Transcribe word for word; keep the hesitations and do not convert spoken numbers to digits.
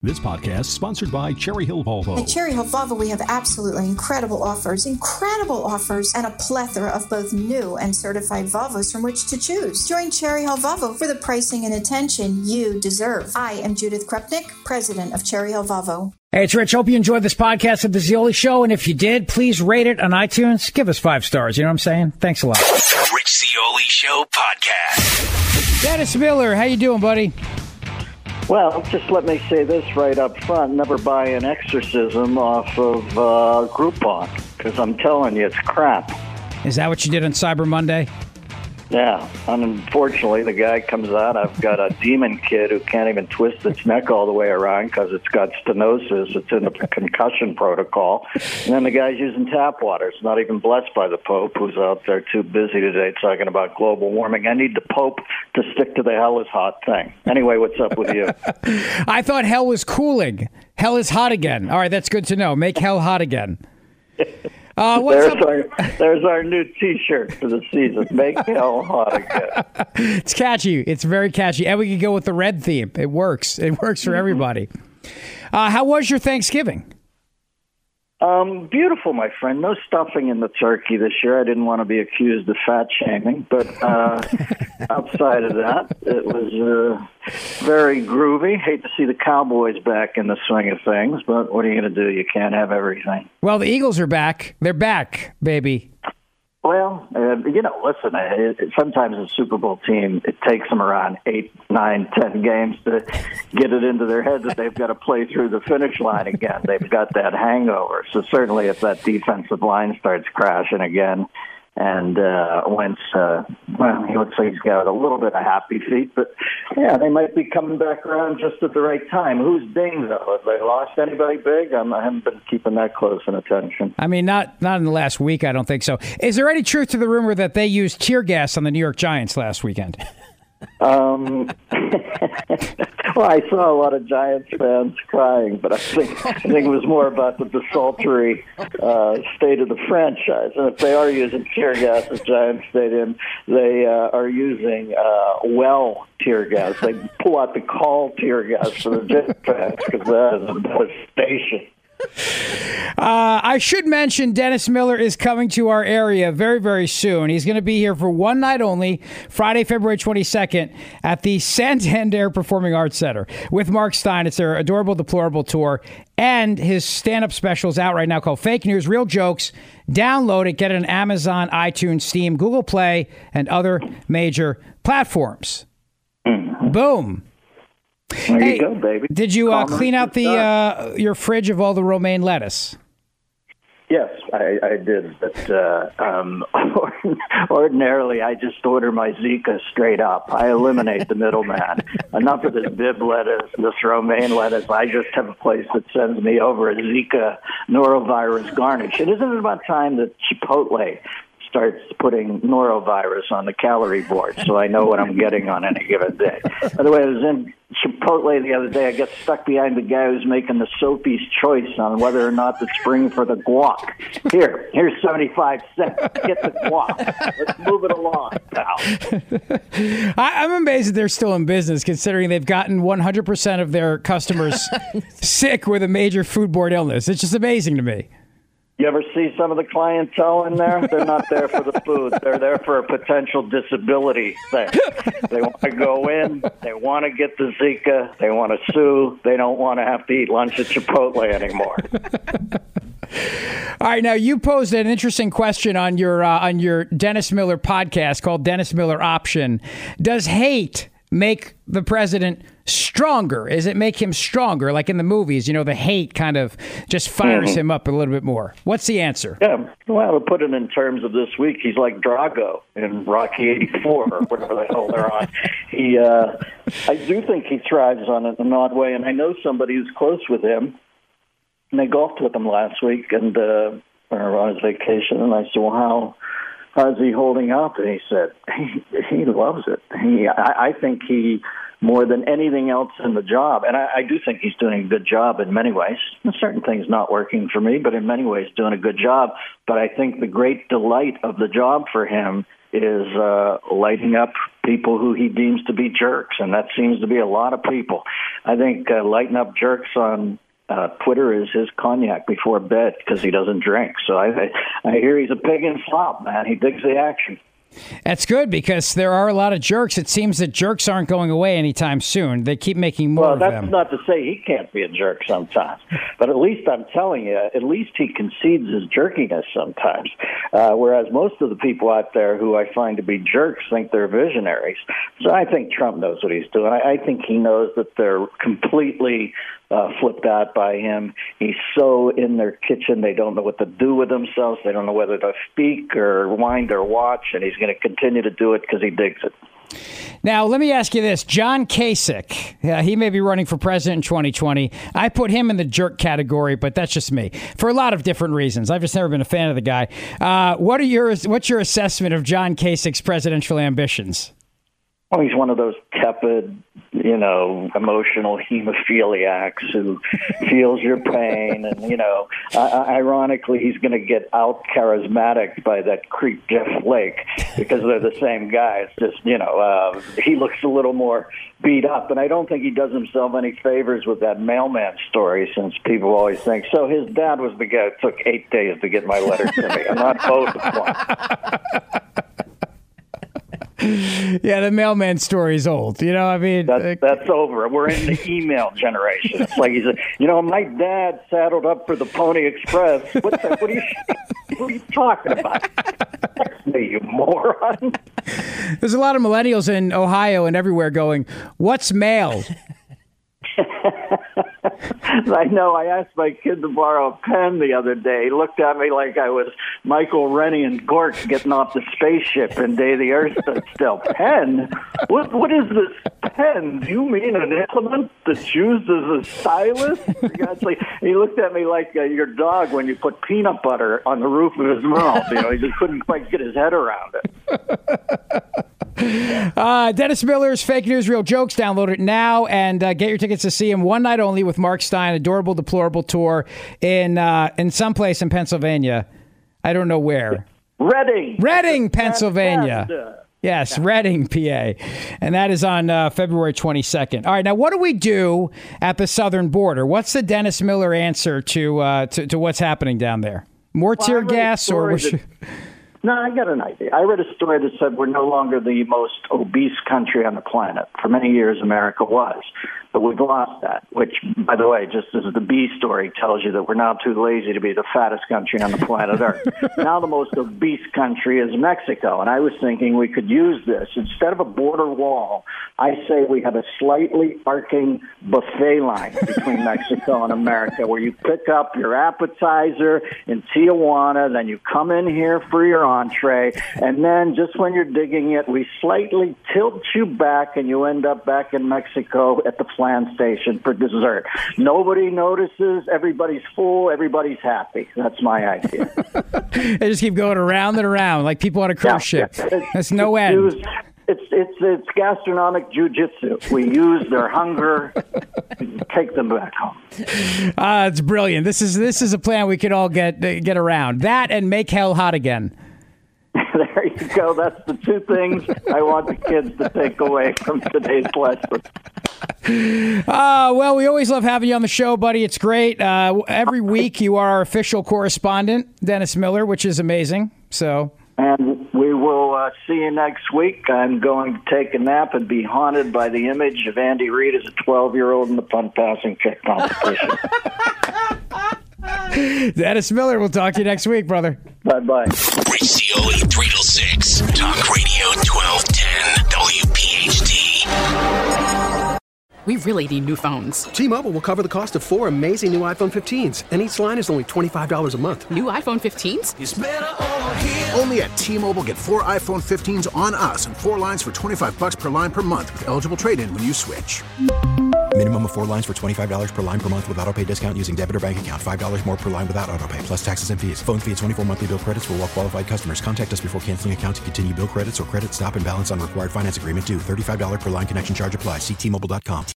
This podcast is sponsored by Cherry Hill Volvo. At Cherry Hill Volvo, we have absolutely incredible offers, incredible offers, and a plethora of both new and certified Volvos from which to choose. Join Cherry Hill Volvo for the pricing and attention you deserve. I am Judith Krupnik, president of Cherry Hill Volvo. Hey, it's Rich. Hope you enjoyed this podcast of The Zeoli Show. And if you did, please rate it on iTunes. Give us five stars. You know what I'm saying? Thanks a lot. Rich Zeoli Show podcast. Dennis Miller, how you doing, buddy? Well, just let me say this right up front. Never buy an exorcism off of uh, Groupon, because I'm telling you, it's crap. Is that what you did on Cyber Monday? Yeah. And unfortunately, the guy comes out, I've got a demon kid who can't even twist its neck all the way around because it's got stenosis. It's in the concussion protocol. And then the guy's using tap water. It's not even blessed by the Pope, who's out there too busy today talking about global warming. I need the Pope to stick to the hell is hot thing. Anyway, what's up with you? I thought hell was cooling. Hell is hot again. All right, that's good to know. Make hell hot again. Uh, what's there's, up? our, there's our new T-shirt for the season. Make hell hot again. It's catchy. It's very catchy. And we can go with the red theme. It works. It works for everybody. Uh, how was your Thanksgiving? Um, beautiful, my friend. No stuffing in the turkey this year. I didn't want to be accused of fat shaming, but uh, outside of that, it was uh, very groovy. Hate to see the Cowboys back in the swing of things, but what are you going to do? You can't have everything. Well, the Eagles are back. They're back, baby. Well, uh, you know, listen, uh, it, sometimes a Super Bowl team, it takes them around eight, nine, ten games to get it into their head that they've got to play through the finish line again. They've got that hangover. So certainly if that defensive line starts crashing again, and uh, Wentz, uh, well, he looks like he's got a little bit of happy feet, but yeah, they might be coming back around just at the right time. Who's dinged, though? Have they lost anybody big? I'm, I haven't been keeping that close in attention. I mean, not not in the last week, I don't think so. Is there any truth to the rumor that they used tear gas on the New York Giants last weekend? Um, well, I saw a lot of Giants fans crying, but I think I think it was more about the desultory uh, state of the franchise. And if they are using tear gas at Giants Stadium, they uh, are using uh, well tear gas. They pull out the call tear gas for the Giants fans because that is a devastation. Uh, I should mention Dennis Miller is coming to our area very, very soon. He's going to be here for one night only, Friday, February twenty-second, at the Santander Performing Arts Center with Mark Stein. It's their Adorable Deplorable tour, and his stand-up special is out right now called Fake News, Real Jokes. Download it, get it on Amazon, iTunes, Steam, Google Play, and other major platforms. Mm-hmm. Boom. There hey, you go, baby. Did you uh, clean out the uh, your fridge of all the romaine lettuce? Yes, I, I did. But uh, um, ordinarily, I just order my Zika straight up. I eliminate the middleman. Enough of this bib lettuce, this romaine lettuce. I just have a place that sends me over a Zika norovirus garnish. And isn't it about time that Chipotle starts putting norovirus on the calorie board so I know what I'm getting on any given day? By the way, I was in Chipotle the other day. I got stuck behind the guy who's making the Sophie's choice on whether or not to spring for the guac. Here, here's seventy-five cents. Get the guac. Let's move it along, pal. I, I'm amazed that they're still in business, considering they've gotten one hundred percent of their customers sick with a major foodborne illness. It's just amazing to me. You ever see some of the clientele in there? They're not there for the food. They're there for a potential disability thing. They want to go in. They want to get the Zika. They want to sue. They don't want to have to eat lunch at Chipotle anymore. All right, now you posed an interesting question on your uh, on your Dennis Miller podcast called Dennis Miller Option. Does hate make the president stronger? Does it make him stronger? Like in the movies, you know, the hate kind of just fires mm-hmm. him up a little bit more. What's the answer? Yeah, well, to put it in terms of this week, he's like Drago in Rocky eighty-four or whatever the hell they're on. He, uh, I do think he thrives on it in an odd way, and I know somebody who's close with him, and they golfed with him last week and uh, or on his vacation, and I said, well, how... how's he holding up? And he said, he, he loves it. He, I, I think he more than anything else in the job. And I, I do think he's doing a good job in many ways. Certain things not working for me, but in many ways doing a good job. But I think the great delight of the job for him is uh, lighting up people who he deems to be jerks, and that seems to be a lot of people. I think uh, lighting up jerks on uh, Twitter is his cognac before bed because he doesn't drink. So I, I, I hear he's a pig in slop, man. He digs the action. That's good because there are a lot of jerks. It seems that jerks aren't going away anytime soon. They keep making more well, of them. them. Well, that's not to say he can't be a jerk sometimes. But at least I'm telling you, at least he concedes his jerkiness sometimes. Uh, whereas most of the people out there who I find to be jerks think they're visionaries. So I think Trump knows what he's doing. I, I think he knows that they're completely uh, flipped out by him. He's so in their kitchen, they don't know what to do with themselves. They don't know whether to speak or wind or watch, and he's going to continue to do it because he digs it. Now, let me ask you this. John Kasich, yeah, he may be running for president in twenty twenty. I put him in the jerk category, but that's just me for a lot of different reasons. I've just never been a fan of the guy. Uh, what are your What's your assessment of John Kasich's presidential ambitions? Well, he's one of those tepid, you know, emotional hemophiliacs who feels your pain. And, you know, uh, ironically, he's going to get out charismatic by that creep Jeff Flake because they're the same guy. It's just, you know, uh, he looks a little more beat up. And I don't think he does himself any favors with that mailman story, since people always think, so his dad was the guy who took eight days to get my letter to me. I'm not voting for him. Yeah, the mailman story is old. You know, I mean, that's, uh, that's over. We're in the email generation. It's like he said, you know, my dad saddled up for the Pony Express. What, the, what, are, you, what are you talking about? Text me, you moron. There's a lot of millennials in Ohio and everywhere going, what's mail? I know. I asked my kid to borrow a pen the other day. He looked at me like I was Michael Rennie and Gork getting off the spaceship in Day the Earth Stood Still. Pen? What? What is this pen? Do you mean an implement that's used as a stylus? For God's sake. He looked at me like uh, your dog when you put peanut butter on the roof of his mouth. You know, he just couldn't quite get his head around it. Uh, Dennis Miller's Fake News, Real Jokes. Download it now and uh, get your tickets to see him one night only with Mark Stein. Adorable, Deplorable tour in uh, in some place in Pennsylvania. I don't know where. Reading. Reading, Pennsylvania. Yes, Reading, P A. And that is on uh, February twenty-second. All right, now what do we do at the southern border? What's the Dennis Miller answer to uh, to, to what's happening down there? More well, tear gas or... That, should... No, I got an idea. I read a story that said we're no longer the most obese country on the planet. For many years, America was. But we've lost that, which, by the way, just as the B story tells you that we're now too lazy to be the fattest country on the planet Earth. Now the most obese country is Mexico, and I was thinking we could use this. Instead of a border wall, I say we have a slightly arcing buffet line between Mexico and America, where you pick up your appetizer in Tijuana, then you come in here for your entree, and then just when you're digging it, we slightly tilt you back, and you end up back in Mexico at the plan station for dessert. Nobody notices. Everybody's full. Everybody's happy. That's my idea. They just keep going around and around like people on a cruise yeah, ship. Yeah. There's no it's, end. It's, it's it's it's gastronomic jujitsu. We use their hunger, take them back home. Uh, it's brilliant. This is this is a plan we could all get uh, get around. That and make hell hot again. There you go. That's the two things I want the kids to take away from today's lesson. Uh, well, we always love having you on the show, buddy. It's great. Uh, every week you are our official correspondent, Dennis Miller, which is amazing. So, and we will uh, see you next week. I'm going to take a nap and be haunted by the image of Andy Reid as a twelve-year-old in the punt passing kick competition. Dennis Miller, we'll talk to you next week, brother. Bye-bye. Rich Cioli, three till six. Talk Radio twelve ten W P H T. We really need new phones. T-Mobile will cover the cost of four amazing new iPhone fifteens, and each line is only twenty-five dollars a month. New iPhone fifteens? It's better over here. Only at T-Mobile, get four iPhone fifteens on us and four lines for twenty-five bucks per line per month with eligible trade-in when you switch. Minimum of four lines for twenty-five dollars per line per month with autopay discount using debit or bank account. five dollars more per line without autopay, plus taxes and fees. Phone fee at twenty-four monthly bill credits for well qualified customers. Contact us before canceling account to continue bill credits or credit stop and balance on required finance agreement due. thirty-five dollars per line connection charge applies. See T Mobile dot com.